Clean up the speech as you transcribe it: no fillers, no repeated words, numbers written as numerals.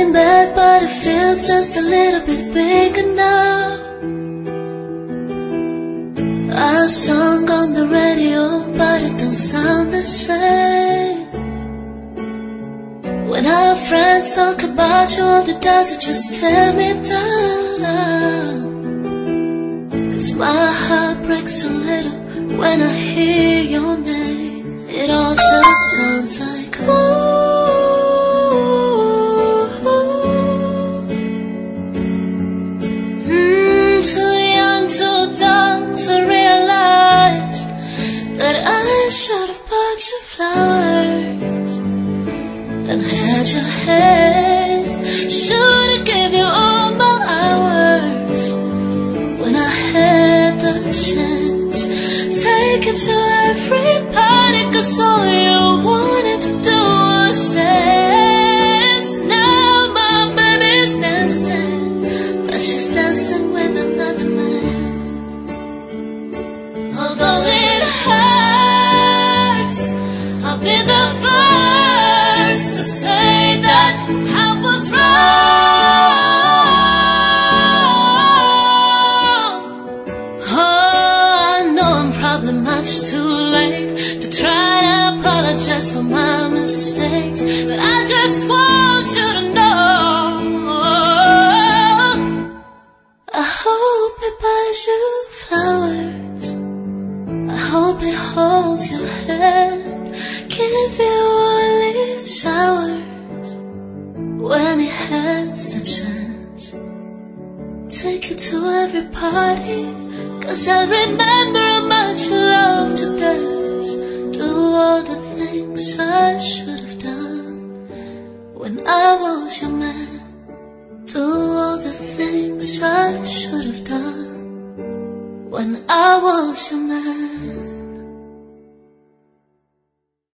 in bed, but it feels just a little bit bigger now. A song on the radio, but it don't sound the same. When our friends talk about you, all it does is just tear me down. 'Cause my heart breaks a little when I hear your name. It all just sounds like ooh. Too young, too dumb to realize that I should have bought you flowers and had your hand. Should have gave you all my hours when I had the chance. Take it to every party, 'cause all you wanted to do was dance. Now my baby's dancing, but she's dancing with another man. Although it hurts, I'll be the first to say that I was wrong. Oh, I know I'm probably much too late to try to apologize for my mistakes, but I just want you to know I hope it buys you flowers, I hope it holds your hand, give you only showers when it has the chance. Take it to every party, 'cause I remember how much you love to dance. Do all the things I should have done when I was your man. Do all the things I should have done when I was your man.